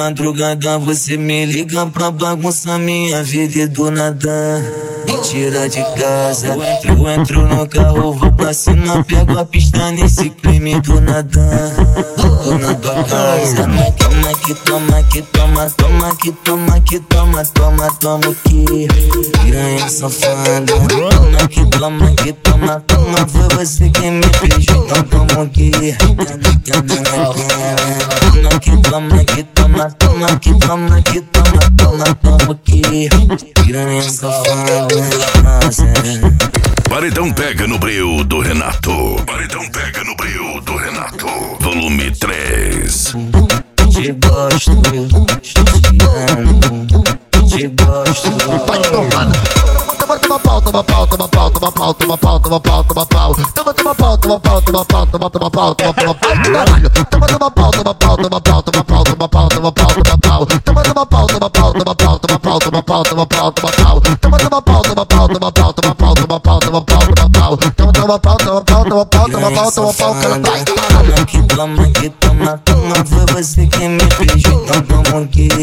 madrugada você me liga pra bagunçar minha vida e do nada me tira de casa. Eu entro no carro, vou pra cima, pego a pista nesse crime do nada. Tô na tua casa, toma que toma que toma, toma que toma que toma, toma, toma o que? Piranha safada, toma que toma que toma, toma, foi você que me beijou, então toma o que? Toma que toma que toma, toma que toma que toma, toma, toma o que? Piranha safada. Paredão pega no breu do Renato. Paredão pega no breu do Renato. Volume 3. Te gosto, te amo, te gosto. Vai tomando. Toma pau, toma pau, toma pau, toma pau, toma pau, toma pau, toma pau. Toma pau, toma pau, toma pau, toma pau, toma pau, caralho. Toma pau, toma pau, toma pau, toma pau, toma pau, toma pau, toma pau. Toma pau, toma pau, toma pau, toma pau, toma pau, toma pau, toma pau. Toma pau, toma pau, toma pau, toma pau, toma pau, toma pau, toma pau. Toma pau, toma pau, toma pau, toma pau, toma pau, cara, vai. Toma que toma que toma, toma, foi você que me beijou, então toma o que?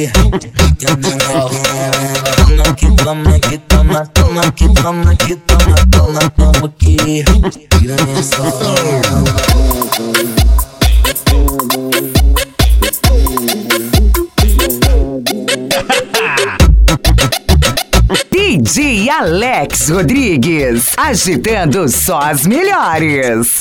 Toma que toma que toma, toma que toma que toma, toma, toma o que? Piranha safada. DJ Alex Rodrigues, agitando só as melhores.